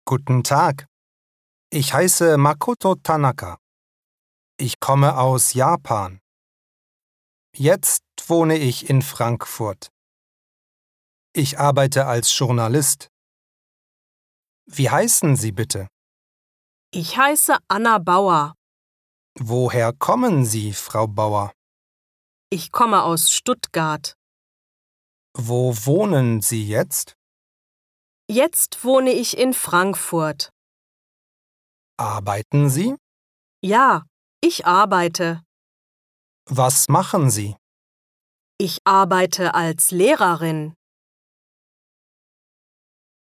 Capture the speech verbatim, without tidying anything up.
Guten Tag, ich heiße Makoto Tanaka. Ich komme aus Japan. Jetzt wohne ich in Frankfurt. Ich arbeite als Journalist. Wie heißen Sie bitte? Ich heiße Anna Bauer. Woher kommen Sie, Frau Bauer? Ich komme aus Stuttgart. Wo wohnen Sie jetzt? Jetzt wohne ich in Frankfurt. Arbeiten Sie? Ja, ich arbeite. Was machen Sie? Ich arbeite als Lehrerin.